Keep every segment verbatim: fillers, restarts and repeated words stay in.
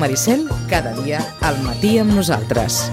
Maricel, cada dia al matí amb nosaltres.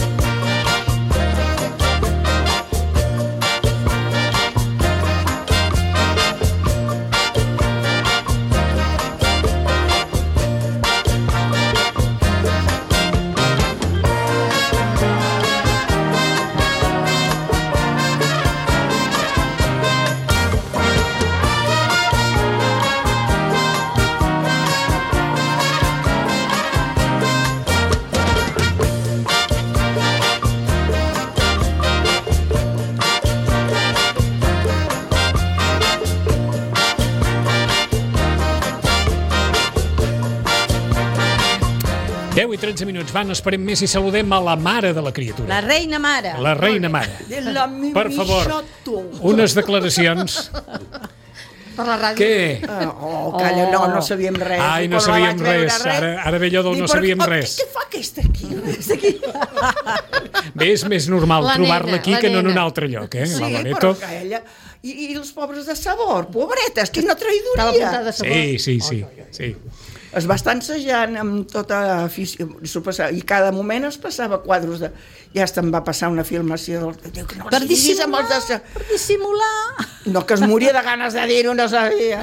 deu i tretze minuts, va, no esperem més i saludem a la mare de la criatura. La reina mare. La reina mare. Per favor, unes declaracions. Per la ràdio. Què? Oh, calla, no, no sabíem res. Ai, no sabíem res. Ara, ara ve allò del no sabíem res. Què fa aquesta aquí? aquí? Bé, és més normal La trobar-la nena, aquí la que no en un nena. altre lloc, eh? Sí, La però Loreto. que ella... I, I els pobres de Sabor, pobretes, quina Estava traïdoria. apuntada a sabor. Sí, sí, sí. sí. Es va estar ensejant amb tota afició, i cada moment es passava quadros de... Ja se'm va passar una filmació del... Diu que no Per els diguis amb dissimular, els de... per dissimular. No, que es moria de ganes de dir-ho, no sabia.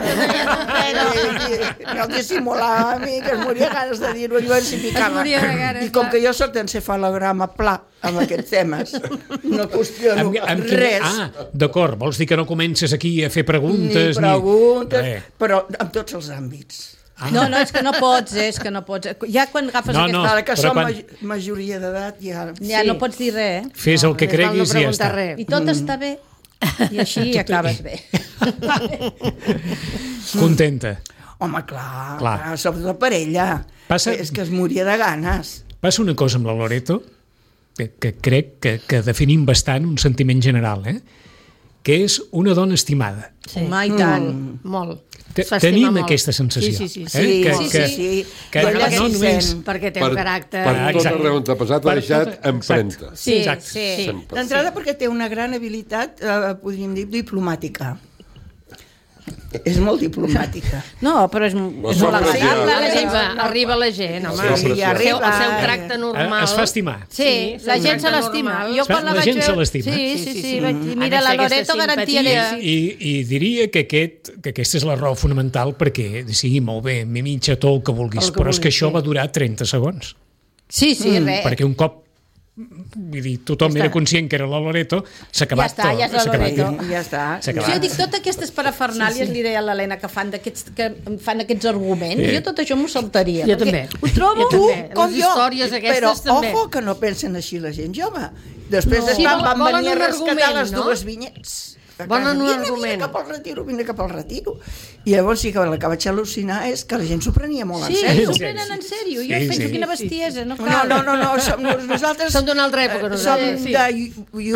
No dissimulava a mi, que es moria de ganes de dir-ho, jo ens hi picava. moria de ganes, I com clar. que jo soc d'encefalograma pla amb aquests temes, no qüestiono Amb, amb quin... res. Ah, d'acord, vols dir que no comences aquí a fer Ni preguntes? preguntes, Res. però en tots els àmbits. Ah. No, no, és que no pots, eh, és que no pots. Ja quan agafes No, aquesta... no. Ara que però som quan- maj majoria d'edat, ja... Ja Sí. no pots dir res, eh? Fes el que Més val creguis no i ja preguntar està. res. I tot està bé. I així acabes bé. Contenta. Home, clar, Clar. clar. Sobretot per ella. Passa- És que es moria de ganes. Passa una cosa amb la Loreto que, que crec que, que definim bastant un sentiment general, eh? Que és una dona estimada. Sí. Home, i tant. Molt. Te- S'estima Tenim molt. aquesta sensació. Sí, sí, sí. Eh? Sí, que, sí, que, sí, sí. Que, I ella no s'hi només... sent. Perquè té Per, un caràcter... per Ah, tot exacte. arreu on t'ha passat, Per ha deixat tot- empremta. Sí, Exacte. sí. Sempre. D'entrada perquè té una gran habilitat, eh, podríem dir, diplomàtica. És molt diplomàtica. No, però és, No és s'ho molt aprecia. agradable. La gent, Arriba, arriba la gent, home. Sí, sí, El, sí. seu, el seu Arriba. tracte normal. Es fa estimar. Sí, la sí, gent se tracte l'estima. normal. Jo quan La la vaig gent se veure- l'estima. Sí, sí, Sí, sí, sí. sí. Vaig dir, Ha de mira, ser la aquesta Loreto garantia simpatia. que... I, I diria que, aquest, que aquesta és la raó fonamental perquè sigui molt bé, m'hi mitja tot el que vulguis, El que però és que vulguis, això sí. va durar trenta segons. Sí, sí, res. Perquè un cop vull dir, tothom Ja era està. conscient que era la Loreto, s'ha Ja acabat està, tot. ja és la s'ha acabat Loreto. tot. Ja està. S'ha Sí, acabat. jo dic, totes aquestes parafernàlies, li deia a l'Helena, que fan d'aquests que em fan aquests arguments, Sí. jo tot això m'ho saltaria. Jo perquè també. Ho trobo... Jo també. Com Les jo. històries aquestes Però, també. ojo, que no pensen així la gent jove. Després No. no. Sí, van, vol- van volen venir a un rescatar argument, les no? dues vinyets. A Volen casa. un Vine, argument. Vine cap al retiro, vine cap al retiro. I llavors sí que el que vaig al·lucinar és que la gent s'ho prenia molt Sí, en sèrio. s'ho prenen en sèrio. Jo Sí, penso sí. quina bestiesa, no No, cal. no, no, no, som, nosaltres... Som d'una altra època, eh, nosaltres, Som sí. de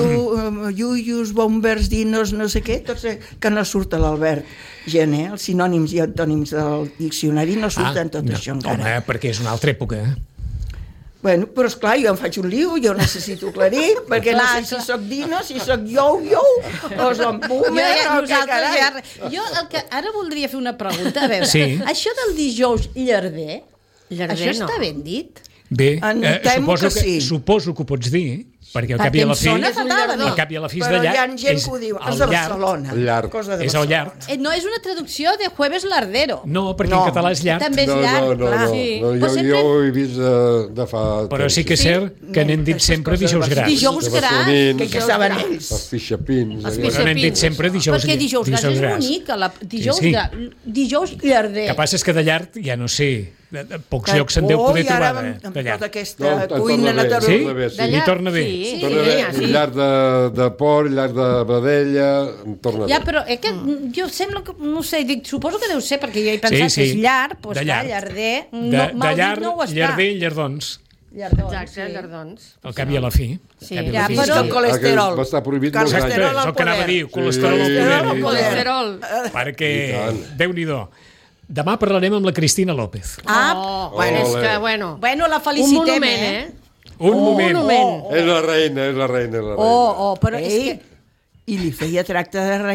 iu- iuius, bombers, dinos, no sé què, tots eh, que no surt a l'Albert Gené, els sinònims i antònims del diccionari no surten tot no, això encara. Home, perquè és una altra època. Eh? Bueno, però esclar, jo em faig un liu, jo necessito aclarir, perquè Clar, no sé si clar. sóc dino, si sóc yo-yo, o som Jo, boomer, ja, o què nosaltres carai. ja... Jo el que ara voldria fer una pregunta, a veure, Sí. això del dijous llarder, Llarder, això no. està ben dit? Bé, En eh, temo suposo que sí. suposo que ho pots dir, perquè al cap i a la fi... Sona És un fatal, a llardó. mi. Al cap i a la fi és Però de hi ha llarg. gent que ho diu, és de Barcelona. Llarg. Cosa de És el Barcelona. llarg. Eh, no és una traducció de jueves lardero. No, perquè No. en català és llarg. També és No, llarg, no, no, clar. no, Sí. no, Però jo, sempre- jo ho he vist de, de fa Però temps. sí que és Sí. cert que n'hem dit No, sempre aquestes dijous coses grans. Dijous De grans. Barcelonins, Que, que saben ells. els pixapins. Els aquests. Però n'hem dit sempre dijous, Perquè dijous grans és grans. bonic, la, dijous, Sí, sí. gra- dijous llarder. El que passa és que de llarg, ja no sé, de, de pocs Que- llocs se'n deu oh, poder i ara trobar, amb, de, amb de llarg. tota aquesta No, en cuina torna bé, natural. Sí? torna bé, sí. De llarg. torna bé. Sí, sí, Torna bé, ja, sí. llarg de, de porc, llarg de vedella, em torna Ja, bé. però és que jo sembla que, no sé, dic, suposo que deu ser, perquè jo he pensat Sí, que sí. és llarg, doncs De clar, llarg. llarder, De, no, de mal dit llarg, no ho està. llarder i llardons, Llardons, Exacte, sí. llardons. al cap i a la fi. Sí. Al cap i a Ja, la fi. però- El colesterol. Ah, que va estar prohibit molts Colesterol anys. Exacte, és al el que anava a dir, poder. colesterol al Sí. poder. al poder. Colesterol. Perquè, I tant. Déu-n'hi-do. Demà parlarem amb la Cristina López. Ah, Oh, bueno. és que, bueno, bueno, la un felicitem, monument, eh? eh? Un Oh, moment. un moment. És la reina, és la reina, és la reina. Oh, oh, però és Ei, que... I li feia tracte de reina?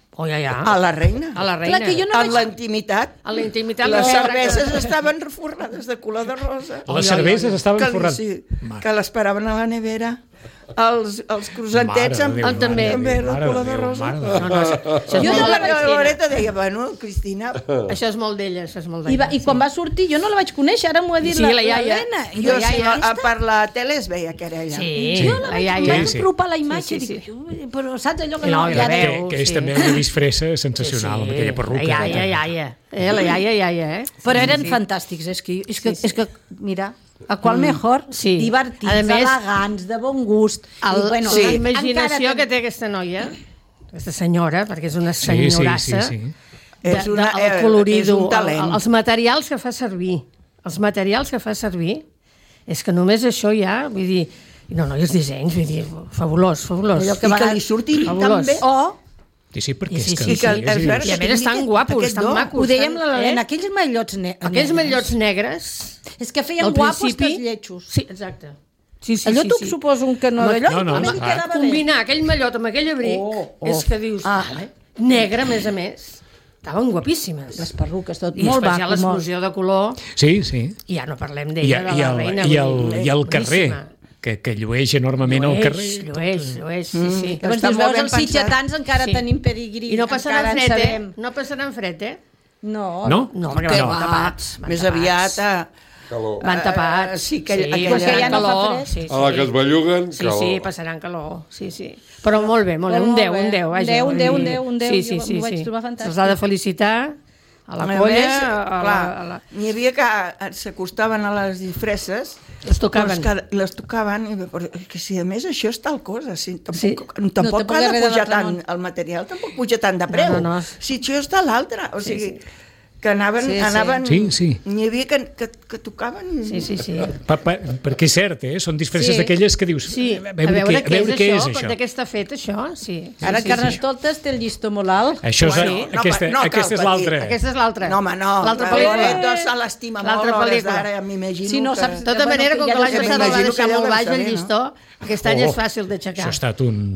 Oh, ja, ja. A la reina. A la reina. Clar, que jo no En vaig- la intimitat. A la intimitat. Les no cerveses estaven reforrades de color de rosa. Les cerveses estaven que, li- forrades. sí, Mare. que l'esperaven a la nevera. Els, els croissantets Mare amb, de Déu, amb, també. també de Mare de color de Déu, rosa. mare de Déu. No, no, això, això, és Jo molt no de la la Cristina. Loreta deia, bueno, Cristina... Això és molt d'ella, això és molt I, d'ella. va, I quan va sortir, jo no la vaig conèixer, ara m'ho ha dit Sí, la, la iaia. Helena. I Jo, la si iaia, no, per la tele es veia que era ella. Sí, jo la la vaig, iaia. em vaig Sí, sí. apropar la imatge Sí, i sí, dic, sí. "Ui, però saps allò que No, no... i ja la de- veu. Que, que és sí. també una disfressa sensacional, amb aquella perruca. La iaia, iaia. Eh, la iaia, iaia, eh? Però eren Sí. fantàstics, és que, és que, Sí, sí. és que mira, a qual mejor, Sí. divertits, A més, elegants, de bon gust. El, I, bueno, sí. La encara imaginació ten- que té aquesta noia, aquesta senyora, perquè és una Sí, sí, sí, senyorassa, sí. de, És una- de, el eh, colorido, és un talent. el, els materials que fa servir, els materials que fa servir, és que només això ja, vull dir, no, no, i els dissenys, vull dir, fabulós, fabulós. Allò que I va- que li surtin Fabulós. tan bé. O, Sí, sí, perquè I sí, és que... sí, I que, sí, és sí, veure sí. I a que més tingui estan aquest- guapos, aquest estan do. macos. ho dèiem la Helena, Eh? aquells mallots ne Aquells negres. mallots negres, És que feien al guapos principi... que els lletjos. Sí, exacte. Sí, sí, Allò sí, tu sí. suposo que no d'allò, no, no, a mi no, li clar. quedava bé. Combinar aquell mallot amb aquell abric Oh, oh. és que dius, Ah. vale, negre a més a més, estaven guapíssimes. Les perruques, tot I molt després hi ha maco, molt. l'explosió de color, Sí, sí. i ja no parlem I, d'ella, de i, la el, reina. i, vull el, dir, i el carrer, boníssima. que, que llueix enormement al Llueix, carrer. llueix, llueix, sí, sí. Llavors Està dius, molt veus ben els pensat. sitgetans encara Sí. tenim pedigrí. I no passaran encara en fred, eh? sabem. No passaran fred, eh? No, No? No, perquè Que van va. tapats. Van Més tapats. aviat a... Calor. Van tapats. Eh, sí, que- sí, aquella- passaran que ja no fa calor. fred. Sí, sí. A la que es belluguen, Sí, calor. sí, passaran calor, sí, sí. Però molt bé, molt bé, Però un molt deu, bé. un deu, Un vaja. deu, un vull deu, dir, un deu, un deu, Sí, jo sí, sí, m'ho vaig sí. trobar fantàstic. Se'ls ha de felicitar a la A colla, més, a, a, clar, la, a la... n'hi havia que s'acostaven a les disfresses, Les tocaven. doncs que les tocaven, i, però, que si a més això és tal cosa, si, tampoc, Sí. sí. tampoc tampoc ha hi ha de res de pujar l'altre tant, món. el material tampoc puja tant de preu. No, no, no. Si això està l'altre, o Sí, sigui, sí. que anaven... Sí, sí. anaven Sí, sí. N'hi havia que, que, que tocaven... Sí, sí, sí. Pa, pa, perquè és cert, eh? Són disfresses Sí. d'aquelles que dius... Sí, a veure, què, a veure què és això. De què està fet això, sí. sí Ara sí, Carnestoltes té el llistó molt alt. Això és, Bueno, no, aquesta, no cal aquesta és patir. l'altra. Aquesta és l'altra. No, home, no. L'altra la pel·lícula. Loreto se l'estima molt, L'altra a hores pel·lícula. d'ara, m'imagino Si no que... saps- De tota Bueno, manera, que com ja que l'any no sé, passat el va m'imagino deixar que molt deu baix saber, el no? llistó, aquest any Oh, és fàcil Això d'aixecar. ha estat un...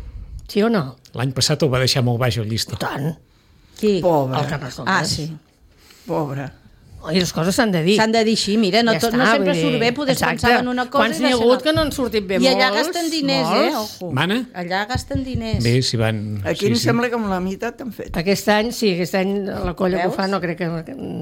Sí o no? L'any passat el va deixar molt baix el llistó. Tant. Qui? Pobre, El Carnestoltes. Ah, sí. pobre. I les coses s'han de dir. S'han de dir així, mira, no, Ja tot, no està, sempre vull dir, surt bé, poder exacte. pensar en una cosa Quants i n'hi ha deixar hagut l'altra. que no han sortit bé I allà molts, gasten diners, molts. eh? Ojo. Mana? Allà gasten diners. Bé, si van... Aquí em sembla que amb la meitat han fet. Aquest any, sí, aquest any la colla que ho Veus? fa no crec que...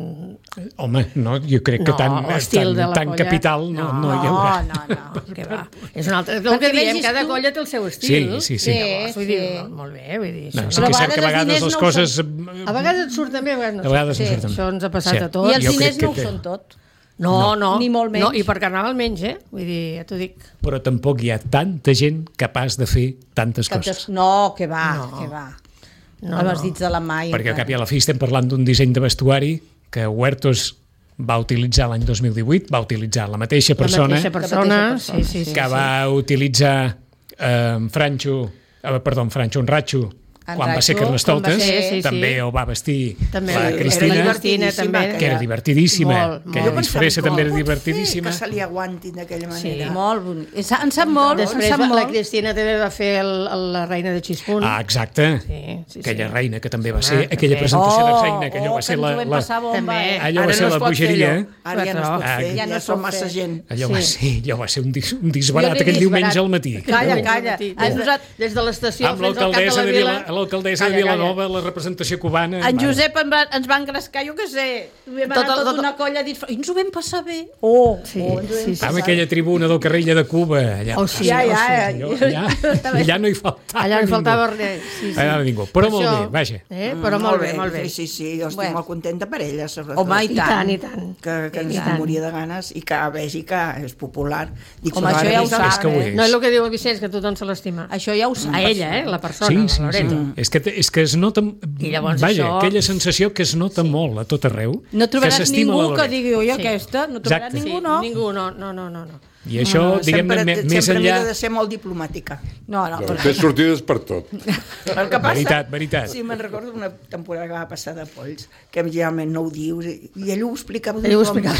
Home, no, jo crec que No, tant, l'estil tant, de la tant colla. capital no, no, No, hi haurà. no, no. Que va. És un altre... El Perquè que diem, vegis cada tu- colla té el seu estil. Sí, sí, sí. Llavors, vull dir, Sí. molt bé, vull dir... No, això sí no- que és Però cert que a a vegades vegades els les diners no ho coses... A vegades et surten bé, a vegades no. A vegades no sí, surten. Això ens ha passat Cert. a tots. I els Jo diners crec no ho que- són tot. No, no. Ni molt menys. No, I per carnaval menys, eh? Vull dir, ja t'ho dic. Però tampoc hi ha tanta gent capaç de fer tantes coses. No, que va, No. que va. No, Amb els no. dits de la mà. i Perquè al encara. cap i a la fi estem parlant d'un disseny de vestuari que Huertos va utilitzar l'any dos mil divuit, va utilitzar la mateixa persona, La mateixa persona, La mateixa persona, sí, sí, sí. que sí. va utilitzar eh, en Franxo, eh, perdó, en Franxo, en Ratxo, En quan va ser Ratxo, Carnestoltes, quan va ser, sí, sí. també el va vestir També la era Cristina, divertida, també. que era divertidíssima, Molt, que molt. la Jo disfressa també era Com pot fer divertidíssima. que se li aguantin d'aquella manera. Sí. Molt bonic. Em sap, em sap molt, em Després sap la, la molt. Cristina també va fer el, el, la reina de Xispunt. Ah, exacte. Sí, sí, Aquella sí. reina que també va Home, ser, aquella també. presentació de Oh, reina, que allò oh, va ser que ens la... ho vam la passar bomba, També. eh? allò va Ara ser no la es pot bogeria. fer-ho. Ara ja no es pot Ah, fer, ja ja, no ja es som pot massa fer. gent. Allò Sí. va ser, allò va ser un, dis, un disbarat Jo n'he aquell vist diumenge barat. al matí. Calla, Des calla. de- Has usat... Des de l'estació Amb fins al cap de l'alcaldessa la de, vila. Vila, l'alcaldessa de Calla, calla. Vilanova, la representació cubana. En mare. Josep en va, ens va engrescar, jo què sé, vam anar Tot el- tota tot- una colla disfra... I ens ho vam passar bé. Oh, Sí, oh ens ho vam sí, sí. Amb passar aquella tribuna del carrilla de Cuba. Allà, Oh, sí, Ja, oh, ja, sí. ja. allò, allà, allà no hi faltava Allà no ningú. faltava res. Sí, sí. Allà no ningú. Però molt Això, bé, vaja. Eh? Però molt bé, molt bé. Sí, sí, sí, jo estic Bueno. molt contenta per ella, sobretot. Home, i I tant. tant, i tant. que, que I ens tant. moria de ganes i que vegi que és popular. Dic, Home, però això ara ja ho és el- sap, És que ho eh? és. No és el que diu el Vicenç, que tothom se l'estima. Això ja ho sap. A ella, eh? La persona, Sí, la sí, sí. Loreto. És que, te- és que es nota... I llavors vaja, això- aquella sensació que es nota molt a tot arreu. No que trobaràs s'estima ningú la que Loreto. digui, oi, Sí. aquesta? No trobaràs Exacte. ningú, Sí, no? Ningú, no, no, no, no. no. I això, diguem-ne, sempre, me- més sempre enllà... m'he de ser molt diplomàtica. No, no, però... Té sortides per tot. El que passa... Veritat, veritat. Sí, me'n recordo una temporada que va passar de Polls, que generalment no ho dius, i, i ell ho explicava. Ell ho com- explicava.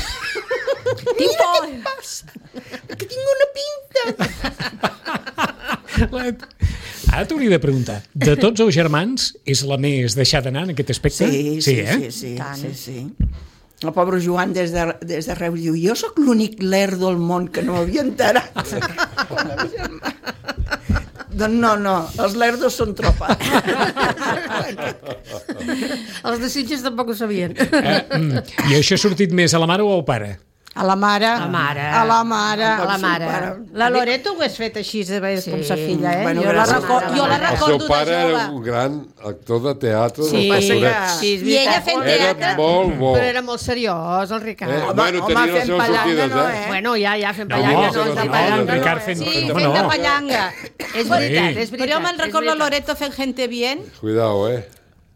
Tinc por, què passa? Que tinc una pinta. Ara t'hauria de preguntar, de tots els germans, és la més deixada d'anar en aquest aspecte? Sí, sí, eh? sí, sí, sí, sí. El pobre Joan des de, des de Reus diu, jo sóc l'únic lerdo del món que no m'havia enterat. Doncs no, no, els lerdos són tropa. Els de Sitges tampoc ho sabien. Eh, mm, I això ha sortit més a la mare o al pare? A la mare. A la mare. A la mare. A la mare. La Loreto ho has fet així, de sí. com sa filla, eh? Bueno, jo, la gràcies. record, jo la El recordo seu pare de era jove. un gran actor de teatre Sí, de Pastorets. sí, és I ella veritat. fent Era teatre. molt bo. Però era molt seriós, el Ricard. Eh? Home, Bueno, home, tenia les fent seves pallanga, sortides, no, eh? eh? Bueno, ja, ja, fem No, pallanga, no, no, no, fem no, pallanga, el no, Ricard eh? fent- Sí, no, fent no. de pallanga. És veritat, és veritat. Però jo me'n és recordo veritat. Loreto fent Gente Bien. Cuidao, eh?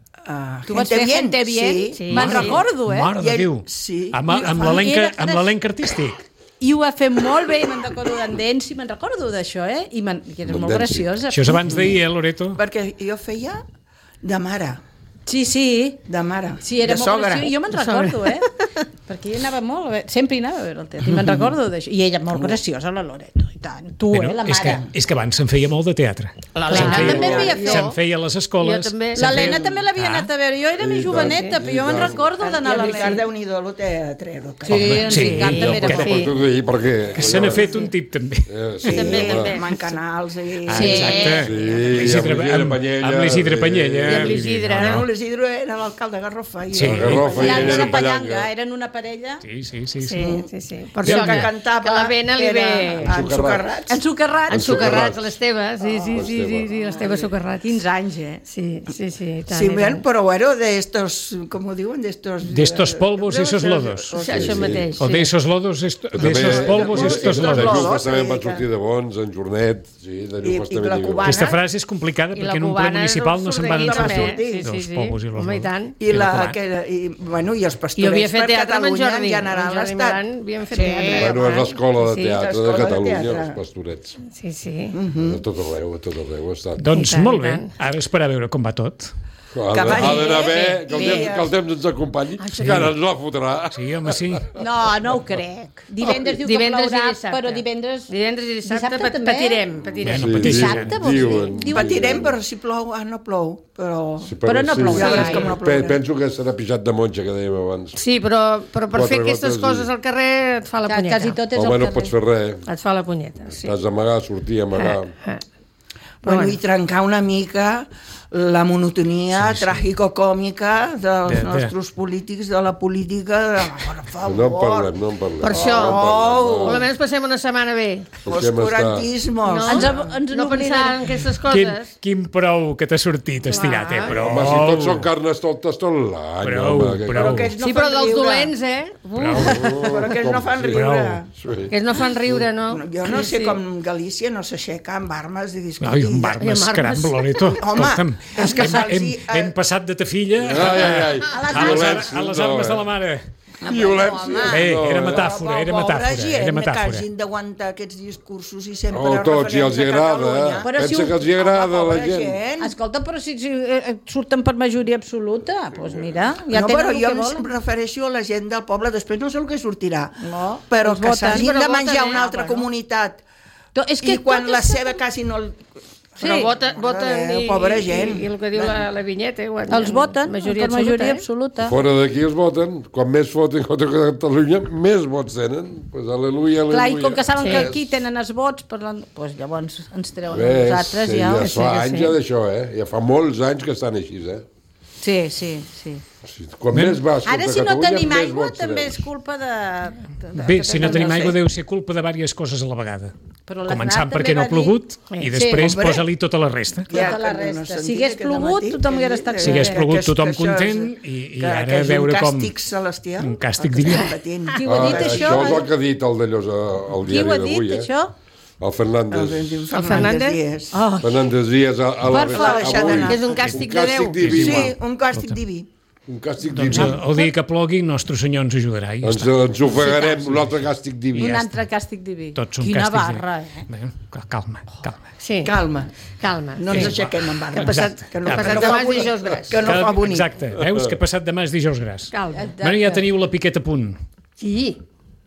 Uh, Tu vas fer Gente Bien? Sí. Sí. Me'n Sí. recordo, eh? Mare I de ell- Déu. sí. Amb, I amb fa- l'elenc era- amb l'elenc artístic. I ho ha fet molt bé, i me'n recordo d'en Densi, me'n recordo d'això, eh? I, me'n- i era D'en molt Densi. graciosa. Això és abans d'ahir, eh, Loreto? Perquè jo feia de mare, Sí, sí. de mare, Sí, era de molt sogra. graciós. Jo me'n recordo, eh? Perquè ella anava molt, bé. Sempre hi anava a veure el teatre, i me'n recordo d'això. I ella molt graciosa, la Loreto, i tant. Tu, Bueno, eh, la és, que, mare. és que abans se'n feia molt de teatre. L'Helena Se'n feia- també havia fet. Se'n feia a les escoles. Jo també. se'n L'Helena feia- també l'havia Ah. anat a veure. Jo era més I joveneta, tant, però i jo me'n tant. recordo I d'anar a el la Ricard, Lena. Déu-n'hi-do, lo teatrero. que Sí, era. en Sí, Ricard també jo era que- molt. Per tot dir, perquè... Que se n'ha fet un tip, també. Eh, sí, També, home. també. Amb en Canals i... Ah, Sí. exacte. Sí, Amb l'Isidre amb l'Isidre amb- Panyella, amb l'Isidre sí. Panyella. I amb vull dir, l'Isidre, no, No, no. l'Isidre era l'alcalde de Garrofa. I Sí. el- Garrofa i L'any ell de era la pallanga. pallanga, eren una parella. Sí, sí, sí. sí. Sí, sí, sí. Per I el això que que, cantava que la vena li era ve ensucarrats. Ensucarrats. ensucarrats, l'Esteve. Sí, sí, sí, l'Esteve. sí, sí, l'Esteve Sucarrats. quinze anys, eh? Sí, sí, sí. i tant, Sí, i bien, tant. pero bueno, de estos, ¿cómo diuen? De estos... De estos polvos y esos lodos. Això, això mateix. O de esos lodos, esto, de esos polvos i estos De lodos. Llufes també en van sí, sortir de bons, en Jornet, sí, de I- Llufes i també la n'hi havia. cubana. Aquesta frase és complicada I la perquè en un ple cubana municipal no no se'n surt van d'aquí sortir també, sí, dels sí. polvos i los Home, i lodos. tant. I, la, cubana. que, era- i, bueno, i els Jo pastorets havia fet per teatre amb en Catalunya Jordi. en general Amb en Jordi l'estat. Maran havíem fet Sí. teatre. Bueno, és l'escola de Sí, teatre de l'escola de Catalunya, teatre. els pastorets. Sí, sí. A tot arreu, a tot arreu ha estat. Doncs I tant, molt i bé, tant. ara esperar a veure com va tot. Ha Que de- va ha d'anar bé, bé, que el bé. temps, que el temps ens acompanyi, que ara ens la fotrà. Sí, home, sí. No, no ho crec. Divendres diu que Divendres i plourà, dissabte. però divendres... Divendres i dissabte, Dissabte pat- també? patirem, patirem. Bueno, pateixen. Dissabte, vols dir? diuen. Diuen- Patirem, però si plou, ah, no plou, però... Sí, Però no plourà. Ja veuràs com no Pe- plourà. Penso que serà pixat de monja, que dèiem abans. Sí, però, però per Quatre fer aquestes gotes i- coses al carrer et fa la Que punyeta. quasi tot és Home, al no carrer. pots fer res. Et fa la punyeta, sí. T'has d'amagar, sortir, amagar. Eh, eh. Bueno, bueno. i trencar una mica la monotonia sí, sí. tragicocòmica dels De- de- nostres polítics, de la política, de, per favor, No en parlem, no en parlem. Per això, no en parlem, no. almenys passem una setmana bé. oscurantismos. No, Ens en- ens no n'oblidem. pensar en aquestes Quin, coses. quin prou que t'ha sortit estirat, eh? Prou. Home, si tots són carnestoltes tot l'any, Prou, home. que- prou. Però aquests no Sí, però fan dels riure. dolents, eh? Uh, Però aquests no fan riure. Sí. aquests no fan riure, no? Jo no Sí, sé sí. com Galícia no s'aixeca amb armes i discutir. Ai, amb armes, Amb caram, armes. Loreto. Home, Escolta'm, és que hem, se'ls hem, hi- hem passat de ta filla Ai, ai, ai. a les, Violència, a les no, armes de eh? la mare. Violència. Bé, no, era eh? metàfora, era Pobra metàfora, gent era que metàfora. hagin d'aguantar aquests discursos i sempre Oh, tots, i els hi referents a agrada. Catalunya. eh? Però si Pensa ho- que els hi agrada a la Pobra gent. Escolta, però si, si eh, surten per majoria absoluta, doncs mira, ja no, tenen però el jo que em volen. refereixo a la gent del poble, després no sé el que sortirà, No, però els que voten. s'hagin Però de voten, menjar eh? una altra Bueno. comunitat To- és que i quan tot la és- seva quasi no... el- Però Sí. voten, voten Déu, i, pobra i, gent. i, i el que diu la, la vinyeta. Eh? Els voten majoria per majoria absoluta. absoluta. Fora d'aquí els voten. Quan més voten contra Catalunya, més vots tenen. Pues aleluia, aleluia. Clar, i com que saben Sí. que aquí tenen els vots, doncs pues llavors ens treuen a Ves, nosaltres sí, ja. ja sí, fa que anys sí. ja d'això, eh? Ja fa molts anys que estan així, eh? Sí, sí, sí. O sigui, quan més vas contra Ara, si no Catalunya, tenim més aigua, vots també treus. és culpa de... de, de Bé, si no tenim no sé. aigua deu ser culpa de diverses coses a la vegada. Però l'Aznar Començant també perquè no va ha plogut dir- i Sí, després hombre. posa-li tota la resta. Tota Ja, la que no resta. sentit Si hagués aquest plogut, dematí, tothom que hauria dic estat que- Si hagués bé. plogut, que és- tothom que això és- content, i- i que- ara que és veure un com- càstig celestial. un càstig el que diví. estem patint. Qui ho ha dit, Ah, això? Això és el que ha dit el d'allòs al Qui diari ho ha d'avui, dit, eh? això? El Fernández. El Fernández? Díaz. Oh, Fernández Díaz a, a la Per resta. favor, deixar avui. d'anar. Que és un càstig de Déu. diví. Sí, un càstig diví. Un càstig Doncs diví. el, el dia que plogui, Nostre Senyor ens ajudarà. I ja Ens, està. ens ofegarem un altre càstig diví. un ja altre càstig diví. Tots són Quina càstigs. barra, eh? Bé, calma, calma. Sí, Calma, calma. no sí. ens aixequem amb barra. Que ha passat, Exacte. Que no, que ha que passat no de fa mans bonic. dijous gras. Que no fa bonic. Exacte. Veus que ha passat demà és dijous gras. Calma. Bueno, ja teniu la piqueta a punt. Sí.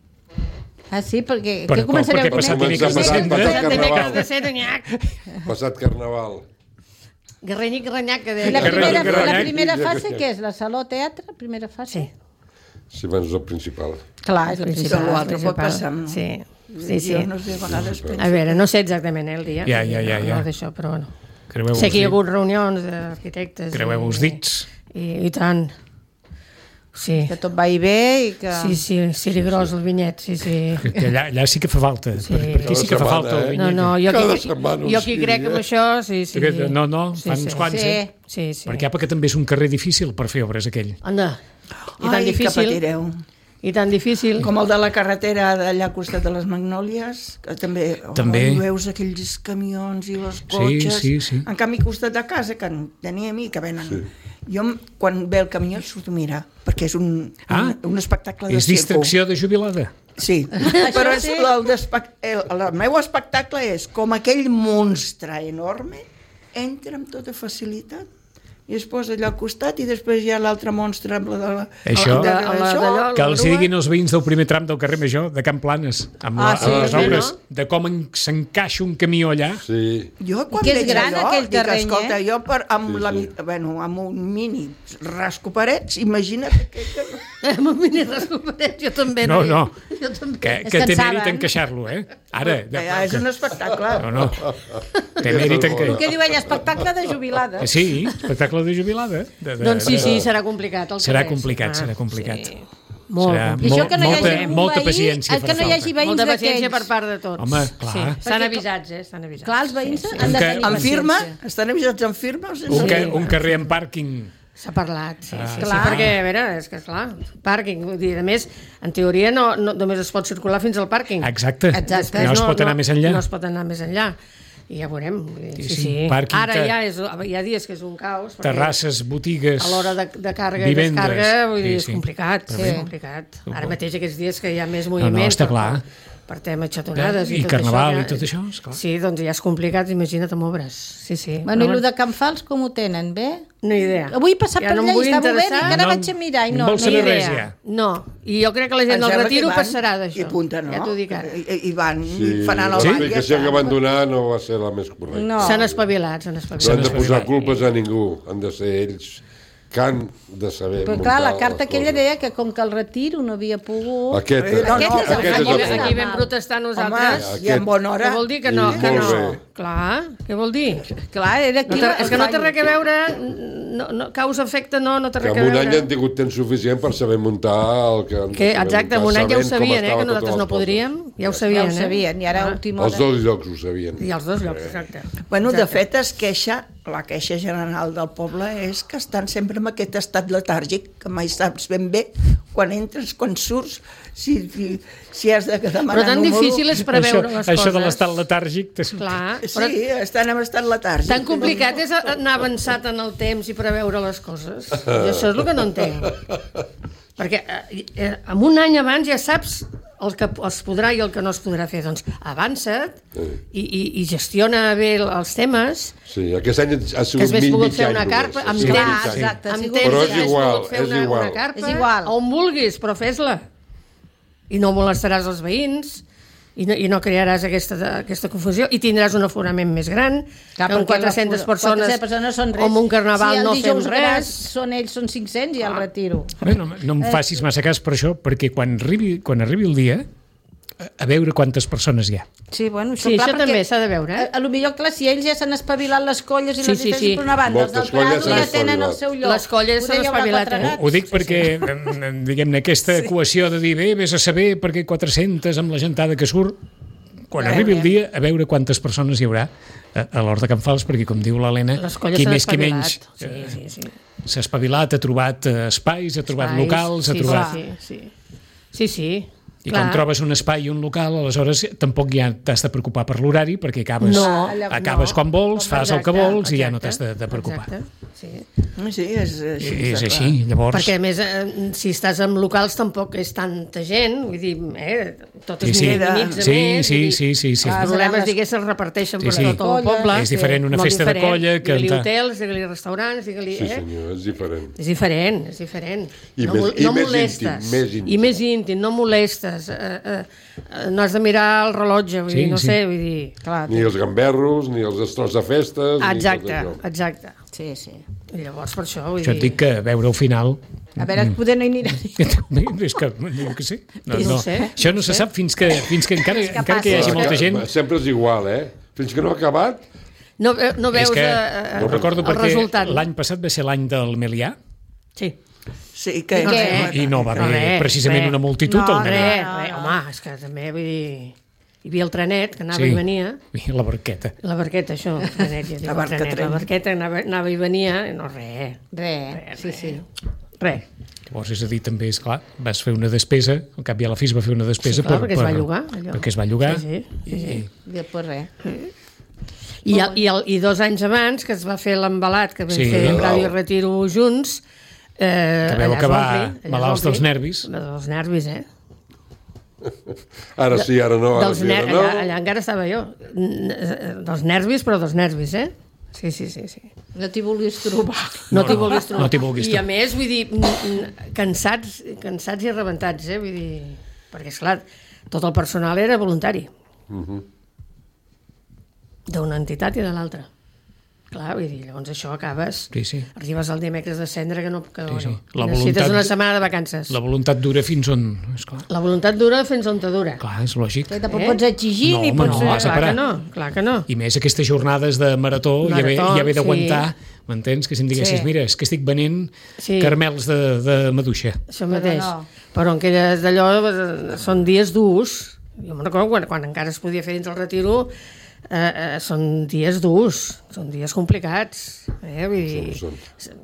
Ah, sí? Perquè Per- què començareu perquè primer? passat dimecres de Dimecres cendre. de Passat Dimecres carnaval. de set, nyac. Passat carnaval. Garrenyic, garrenyac, que I deia. la primera, Garranyic, la garranyic. primera fase, què és? La saló teatre? Primera fase? Sí. Sí, abans és el principal. Clar, és el Principal, principal. l'altre pot principal. passar, no? Sí, sí, sí. Jo no sé, a vegades penso... A veure, no sé exactament eh, el dia. Ja, ja, ja, ja. No d'això, però bueno. Creueu Sé que hi ha els hagut reunions d'arquitectes. Creueu els dits. I, I tant. Sí. Que tot va i bé i que... Sí, sí, Sirigros, el vinyet, sí, sí. Que allà, allà sí que fa falta. Sí. Per, per aquí sí que fa Cada falta el setmana, eh? No, vinyet. no, jo Cada aquí, setmana un jo aquí crec Siri, en eh? això, sí, sí. Que- No, no, Sí, fan sí. uns quants, Sí. eh? Sí, sí. Perquè apa que també és un carrer difícil per fer obres, aquell. Anda, i tan Ai, que difícil, patireu. i tan difícil. Com el de la carretera d'allà al costat de les Magnòlies, que també, També. Oh, veus aquells camions i els cotxes. sí, sí. En canvi, al costat de casa, que en tenia a mi, que venen... Sí. Jo, quan ve el camió, surto a mirar, perquè és un, Ah, un, un espectacle de És circo. distracció de jubilada. Sí, però és el, d'espec- el, el meu espectacle és com aquell monstre enorme entra amb tota facilitat i es posa allà al costat i després hi ha l'altre monstre amb la de la... Això- de, La- la- d'allò, Que els grua. diguin els veïns del primer tram del carrer Major, de Can Planes, amb, la, Ah, sí, amb les sí, obres, no? de com en- s'encaixa un camió allà. Sí. Jo quan que és veig gran, allò, aquell dic, terreny, escolta, eh? jo per, amb, Sí, la, sí. mi- bueno, amb un mini rasco parets, imagina't aquell que... Amb un mini rascoperet, jo també. No, no, Jo també. que, Es que té cansaven. mèrit encaixar-lo, eh? Ara, de, Ja, és un espectacle. no, no, té mèrit en El que que... diu ella, espectacle de jubilada. Sí, espectacle de jubilada. De, de, Doncs sí, de- sí, serà complicat. El Serà carrer, complicat, sí. serà complicat. Sí. Molt Serà complicat. I això que no hi molta, hagi un molta veí, paciència el que farà no hi hagi falta. veïns Molta paciència per d'aquells. part de tots. Home, clar. Sí. Estan Perquè- avisats, eh? Estan avisats. Clar, els veïns Sí, sí. han de Un tenir ca- En firma? paciència. Estan avisats en firma? O sense Un, ca, firma? un carrer amb pàrquing. S'ha parlat, sí, Ah, sí, clar. sí, perquè, a veure, és que clar, pàrquing, vull dir, a més, en teoria no, no només es pot circular fins al pàrquing. Exacte. Exacte. No es pot anar més enllà. No es pot anar més enllà. I ja veurem. vull dir, Sí, Sí, sí, sí. pàrquing Ara que- ja és, hi ha dies que és un caos. perquè Terrasses, botigues, A l'hora de, de càrrega vivendes. i descàrrega, vull dir, Sí, és sí. complicat. Però Sí, bé. és complicat. Ara mateix aquests dies que hi ha més no, moviment està per, clar. per, per tema xatonades I i, tot carnaval això, i tot això, esclar. Sí, doncs ja és complicat, imagina't amb obres. Sí, sí. Bueno, i Però el de Can Fals com ho tenen, bé? No idea. Avui he passat Ja per no em allà i vull estava obert i interessar. encara No, vaig a mirar i no no. vols no saber hi res, era. ja. No, i jo crec que la gent Em del sembla retiro que van passarà d'això. I punta, no? Ja t'ho dic ara. I, i van Sí, i faran el la ball. i ja explicació està. que van donar no va ser la més correcta. No. S'han espavilat, s'han No espavilat. han de posar espavilat. culpes a ningú, han de ser ells que han de saber Però muntar clar, la carta les aquella coses. deia que com que el retiro no havia pogut... Aquest, Eh, no, no, aquest, aquest aquest és és el el Aquí, punt. aquí vam protestar nosaltres. Home, i en bona hora. Què vol dir que no? I Que molt no? bé. Clar, què vol dir? Clar, era aquí... No té, és que no té el- res a veure, no, no, causa-efecte no, no té Que res a en un veure. any han tingut temps suficient per saber muntar el que han de Que, saber exacte, en muntar, un any ja ho sabent com sabien, eh, estaven que nosaltres totes no les podríem, ja ho Ja sabien, ho sabien, i ara a Ah. última coses. Els hora... dos llocs ho sabien. I els dos llocs, exacte. Bueno, de Exacte. fet, es queixa, la queixa general del poble és que estan sempre en aquest estat letàrgic, que mai saps ben bé quan entres, quan surts, si, si, si has de demanar Però tan número. difícil és preveure això, les això coses. de l'estat letàrgic... t'és- Clar, però Sí, estan en estat letàrgic. tan complicat és anar avançat en el temps i preveure les coses. I això és el que no entenc. Perquè eh, eh, en un any abans ja saps el que es podrà i el que no es podrà fer. Doncs avança't i, i, i gestiona bé els temes, Sí, aquest any ha que sigut has mig, pogut mig fer any una només. carpa Ha amb sigut Clar, mig temps, any. exacte. amb sigut- temps Però és has igual, pogut fer és una, igual. una carpa, És igual. on vulguis, però fes-la. I no molestaràs els veïns, i no, i no crearàs aquesta, aquesta confusió, i tindràs un aforament més gran, Clar, que amb perquè quatre-centes la- persones, quatre-centes persones són res. o amb un carnaval si no el fem dijous gras res. són ells, són cinc-cents i el retiro. Bé, no, no em facis massa cas per això, perquè quan arribi, quan arribi el dia, a, a veure quantes persones hi ha. Sí, bueno, això, Sí, clar, això perquè també s'ha de veure, eh? A, a lo millor, clar, si ells ja s'han espavilat les colles i Sí, les sí, diferents sí. per una banda, els del Moltes colles Prado s'han ja tenen el espavilat. seu lloc. Les colles Poder s'han hi haurà espavilat, quatre eh? gats. Ho dic perquè, em, em, diguem-ne, aquesta equació de dir, bé, vés a saber perquè quatre-centes amb la gentada que surt, quan arribi el dia, a veure quantes persones hi haurà a, a l'Hort de Can Fals, perquè, com diu l'Helena, Les colles qui s'han més qui espavilat. menys Sí, eh, sí, sí. s'ha espavilat, ha trobat eh, espais, ha trobat Espais, locals, ha sí, trobat... Sí, sí. Sí, sí. I Clar. quan trobes un espai i un local, aleshores tampoc ja t'has de preocupar per l'horari, perquè acabes, No, acabes no. quan vols, fas el que Exacte, vols i ja no exacte, t'has de, de preocupar. Exacte, sí. Sí, és així. I, és està així, clar. llavors... Perquè, a més, eh, si estàs en locals tampoc és tanta gent, vull dir, eh, totes Sí, sí. nits a Sí, més. sí, vull dir, sí, sí, sí. Els problemes, diguéssim, es reparteixen Sí, per sí. tot el poble. És diferent una Molt festa de diferent. colla que Digue-li un ta- hotels, digue-li restaurants, digue-li... Sí, eh? senyor, és diferent. És diferent, és diferent. I no, més- mol- i no més molestes. íntim, més íntim. I més íntim, no molestes. Eh, eh, eh, no has de mirar el rellotge, vull Sí, dir, no sí. sé, vull dir... Clar, Ni els gamberros, ni els estros de festes, Exacte, ni tot això. exacte. sí, sí. I llavors per això, vull Jo et dir... dic que a veure al final... A veure, poder no hi anirà ni... És que, jo què sé. No, No no. sé, Això no se sap fins que, fins que encara, encara que hi hagi Clar, molta que- gent... Sempre és igual, eh? Fins que no ha acabat, No, ve- no veus És que eh, eh, ho recordo el perquè resultat. l'any passat va ser l'any del Melià Sí. Sí, que... I què? i no va No, haver res, precisament res. una multitud No, al Melià. Res, res, home, és que també, vull dir... Hi havia el trenet, que anava Sí. i venia. I la barqueta. La barqueta, això, el trenet, ja dic, La el barca trenet, tren. la barqueta anava, anava i venia, i no res, Res, sí, sí. res. Llavors, és a dir, també, és clar, vas fer una despesa, al cap i a la fi es va fer una despesa Sí, clar, per, perquè es per, va llogar, allò. perquè es va llogar Sí, sí, sí, sí. i, Després res. I, el, i, el, I dos anys abans, que es va fer l'embalat, que vam Sí, fer Nadal. Ràdio i Retiro junts, eh, Que vau allà es acabar va omplir, allà es va malalts dels omplir. nervis. Dels nervis, eh? ara sí, ara no, ara Dels sí, ner ara no. allà, allà encara estava jo. N- eh, Dels nervis, però dels nervis, eh? Sí, sí, sí, sí. No t'hi vulguis trobar. No, No, t'hi no, vulguis trobar. no t'hi vulguis I a trobar. més, vull dir, n- n- cansats, cansats i rebentats, eh? Vull dir, perquè, esclar, tot el personal era voluntari. D'una entitat i de l'altra. Clar, vull dir, llavors això acabes... Sí, sí. Arribes el dimecres de cendre que no... Que, Sí, sí. bueno, La necessites voluntat- una setmana de vacances. la voluntat dura fins on... Esclar, La voluntat dura fins on te dura. clar, és lògic. Que tampoc Eh? pots exigir No, ni home, pots... no, vas a clar parar. que no, clar que no. I més aquestes jornades de marató, Marató, ja ve, ja ve d'aguantar, sí. m'entens? Que si em diguessis, Sí. mira, és que estic venent Sí. caramels de, de maduixa. Això mateix. no. Però en aquelles d'allò eh, són dies durs. Jo me'n recordo quan, quan encara es podia fer dins el retiro, eh, eh, són dies durs, són dies complicats. Eh? Vull dir, Són,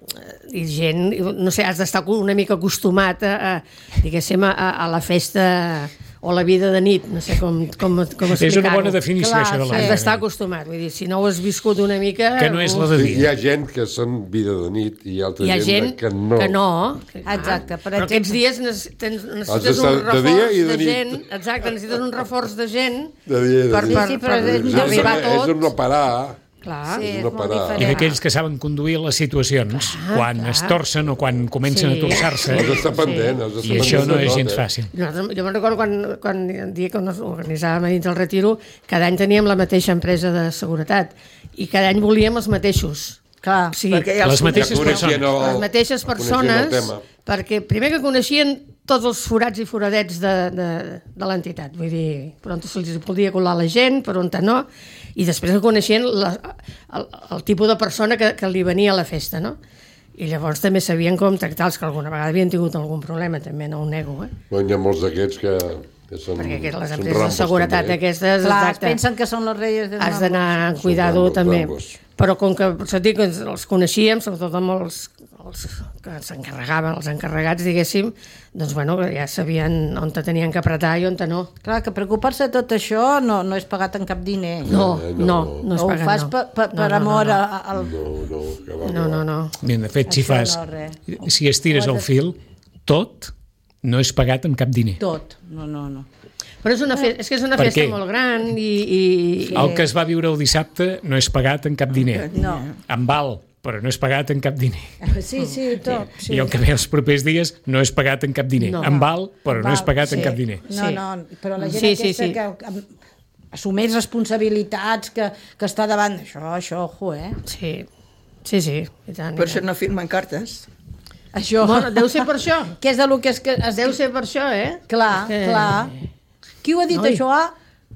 I gent, no sé, has d'estar una mica acostumat a, a diguéssim, a, a la festa o la vida de nit, no sé com, com, com explicar-ho. És una bona definició, Clar, això de la sí. Has d'estar vida. acostumat, vull dir, si no ho has viscut una mica... Que no és la de Sí, dia. hi ha gent que són vida de nit i altra Hi ha gent, gent que no. que no. Que, Exacte, per Però exemple- aquests dies necessites, necessites estar un de reforç dia de, i de nit. gent. Exacte, necessites un reforç de gent De dia i de per, nit. per, Sí, sí, però per, és- per no arribar a és, és tot. un no parar. Clar. Sí, és és no molt parar. diferent. I d'aquells que saben conduir les situacions, quan clar. es torcen o quan comencen Sí. a torçar-se, Has d'estar pendent. Has d'estar i això pendent no de és tot, gens eh? fàcil. Nosaltres, jo me'n recordo quan, quan el dia que ens organitzàvem a dins del retiro, cada any teníem la mateixa empresa de seguretat i cada any volíem els mateixos. Clar, Sí, Perquè ja Les mateixes Ja coneixien persones. el- les mateixes coneixien el persones, tema. perquè primer que coneixien tots els forats i foradets de, de, de l'entitat, vull dir, per on se'ls podia colar la gent, per on no, i després que coneixien la, el, el tipus de persona que, que li venia a la festa, no? I llavors també sabien com tractar-los, que alguna vegada havien tingut algun problema, també no ho nego, eh? Bueno, hi ha molts d'aquests que, que són... Perquè que les són empreses de rambos, seguretat també, eh? aquestes, clar, es exacte, pensen que són les reies de has d'anar amb cuidado rambos, també. rambos. Però com que, per això et dic, que ens- els coneixíem, sobretot amb els, els que s'encarregaven, els encarregats, diguéssim, doncs bueno, ja sabien on te tenien que apretar i on te no. Clar, que preocupar-se de tot això no, no és pagat en cap diner. No, Eh, no, no. no, és o ho pagat, fas no. per, per, per No, no, amor no, no. a- al... No, no, que va, No, no, no. Bé, de fet, si Això fas, no, res. si estires el fil, tot no és pagat amb cap diner. Tot. No, no, no. Però és, una fe és que és una Per festa què? molt gran i... i... El que es va viure el dissabte no és pagat en cap diner. No. En val, però no és pagat en cap diner. Sí, sí, tot. Sí. I el que ve els propers dies no és pagat en cap diner. No. En val, però no és pagat en sí. cap diner. No, Sí. no, però la gent Sí, sí, aquesta sí. que, que assumeix responsabilitats, que, que està davant d'això, això, ojo, eh? Sí, sí, sí. I tant, i Per això tant. no firmen cartes. Això... Bueno, deu ser per això. Què és de lo que és que... Es Deu ser per això, eh? Clar, Que- clar. Qui ho ha dit, Noi. això? Ah?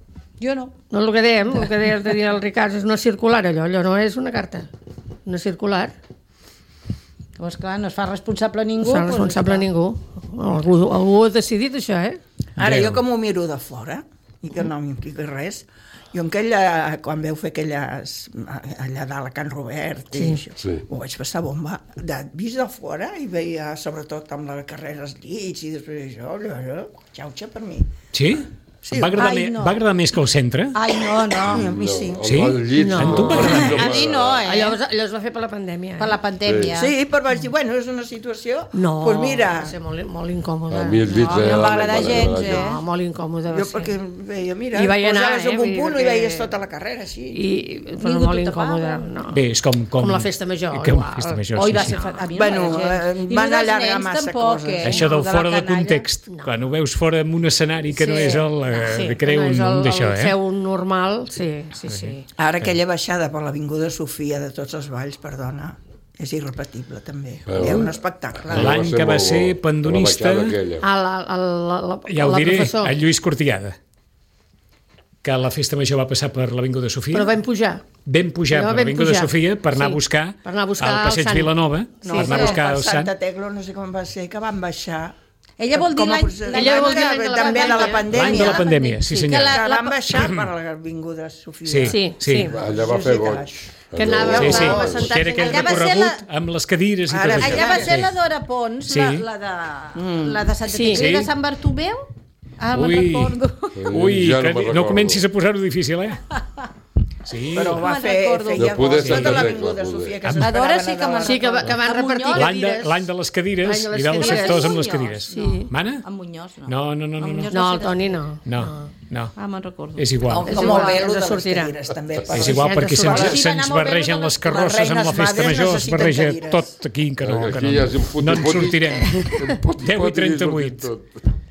Jo no. No, el que dèiem, el que deia de dir el Ricard, és una circular, allò, allò no és una carta. Una circular. Llavors, clar, no es fa responsable ningú. No fa doncs, responsable clar. ningú. Algú, algú ha decidit això, eh? Ara, Déu. jo com ho miro de fora, i que no m'implica res, jo en aquella, quan veu fer aquelles, allà dalt a Can Robert, Sí. i això, Sí. ho vaig passar bomba. De, vist de fora, i veia sobretot amb la carrera als llits, i després això, allò, allò, xauxa per mi. Sí? Sí, va, agradar ai, me, no. va agradar més que el centre? Ai, no, no. a mi sí. Sí? El llit, No. A tu m'agrada. A mi no, eh? Allò, es- allò es va fer per la pandèmia. Per la pandèmia. Sí, però vaig dir, bueno, és una situació... No, pues mira, va ser molt, molt incòmode. A mi el llit... No, a mi no em va agradar no gens, eh? No, molt incòmode va jo ser. perquè veia, mira, I vaig anar, posaves eh, en vull un dir, punt i perquè- veies tota la carrera, així. I, però Ningú molt t'ho incòmode. tapava. No. Bé, és com... com... Com la festa major, Com igual. la festa major, Oi, sí, va sí. ser... fa- A mi no Bueno, m'agrada eh, gens. I van lo dels allargar nens massa tampoc, coses. eh? Això del de la fora de canalla. context, No. quan ho veus fora en un escenari que no és el... Eh, Sí, que crea no un, és el, un d'això, el eh? seu normal, sí, sí, sí. Ara aquella baixada per l'Avinguda Sofia de tots els balls, perdona, és irrepetible també. Bueno. Hi ha un espectacle. Va L'any ser que va molt ser bo, pandonista... la baixada aquella. Ah, la, la, la, la, Ja ho la diré, professor. el Lluís Cortillada, que la festa major va passar per l'Avinguda Sofia. Però vam pujar. Vam pujar No, per vam l'Avinguda pujar. Sofia per anar Sí, a buscar, per anar a buscar al el passeig Sant. Vilanova, Sí, per anar a sí. buscar per el Sant. Santa Teclo, no sé com va ser, que van baixar. Ella vol dir Com a l'any... procés- Ella vol dir l'any de la també de la pandèmia. pandèmia. L'any de la pandèmia, sí Sí, senyor. que la- Que van baixar per l'Avinguda Sofia. Sí, Sí, sí. sí. Allà va Sí, fer sí, goig. carai. Que anava- Sí, sí, Anàvem que assentats era aquell allà va ser recorregut la- amb les cadires i Ara, tot això. Allà va ser Sí. la Dora Pons, Sí. la, la, de, la de Santa Sí. Tecla i de Sí. Sant Bartomeu. Ah, me'n Ui, recordo. ui, Ja no que me'n no recordo. comencis a posar-ho difícil, eh? Sí. Però va me'n fer, recordo. feia No poder goig. Tota Santa l'Avinguda Tecla, Sofia, que poder. La Dora s'esperaven sí que a me'n la- Sí, que, va- que van A repartir Muñoz. L'any de, cadires. l'any de les cadires L'any de les i dels cadires. sectors amb les Muñoz, cadires. sí. Mana? A Muñoz, no. No, no, no, A no. Muñoz no. No, va el ser Toni de- no. No, no. Ah, me'n recordo. És igual. Com, És com igual, el velo ens de les sortirà. cadires, també. És per- igual Ja perquè ens se'ns, sortirà. Sí, se'ns anàvem a veure barregen les- les carrosses les amb la reines festa madres major, es necessiten barreja cadires. tot aquí, que no, que Aquí no, ja és un puti, no ens puti. sortirem. Un poti, deu i poti, trenta-vuit. tot.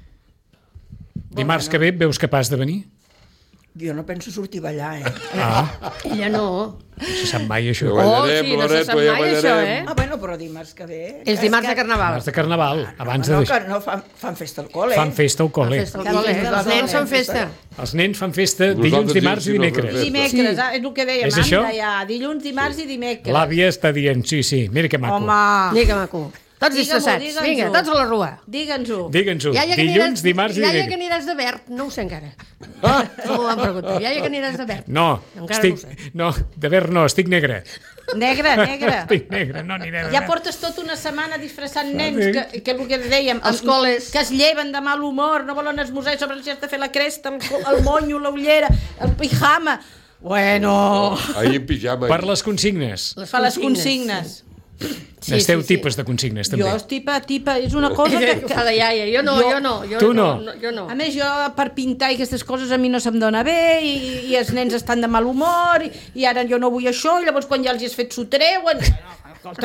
Dimarts que ve veus capaç de venir? Jo no penso sortir a ballar, eh? Ah, Ella no. no se sap mai això. Ja Oh, ballarem, sí, no se Loreto, sap ja mai això, ballarem. eh? Ah, bueno, però dimarts que ve... És dimarts de Carnaval. Dimarts de Carnaval, abans de no, deixar. que no fan, fan festa al col·le. Fan festa al col·le. Festa al col·le. Els nens fan festa. Els nens fan festa Nosaltres dilluns, dimarts sí, i sí, no fem dimecres. festa. Dimecres, ah, és el que dèiem, És això? anda ja, dilluns, dimarts i dimecres. L'àvia està dient, sí, sí, mira que maco. Home, Mira que maco. Tots Digue-m'ho, disfressats. digue'ns-ho. Vinga, tots a la rua. digue'ns-ho. Digue'ns-ho, Iaia, que dilluns, aniràs- dimarts i Iaia, que dimecres. aniràs de verd? No ho sé encara. No m'ho van preguntar. Iaia, que aniràs de verd? No, Encara no ho estic, sé. no, de ver no, estic negre. Negre, negre. Estic negre, no aniré de Ja verd. portes tota una setmana disfressant nens, que, que el que dèiem, Els col·les. que es lleven de mal humor, no volen esmorzar, i sobre si has de fer la cresta, el, co- el monyo, la ullera, el pijama. Bueno, Ahir en pijama. Per les consignes. fa les consignes. Sí, N'esteu sí, sí. tipes de consignes, també. Jo, tipa, tipa, és una cosa que... Que fa de iaia. Jo no, Jo- jo no. Jo Tu no. Jo no. A més, jo per pintar i aquestes coses a mi no se'm dona bé i, i els nens estan de mal humor i, i ara jo no vull això i llavors quan ja els hi has fet s'ho treuen. No, escolta.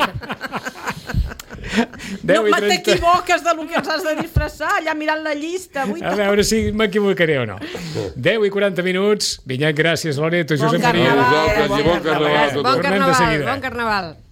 deu No i trenta. t'equivoques de lo que els has de disfressar, allà mirant la llista. Avui A veure si m'equivocaré o no. deu i quaranta minuts. Vinyet, gràcies, Loreto, Bon Josep carnaval. Maria. Vosaltres i bon carnaval a tothom. Bon Tornem de carnaval, seguida. bon carnaval.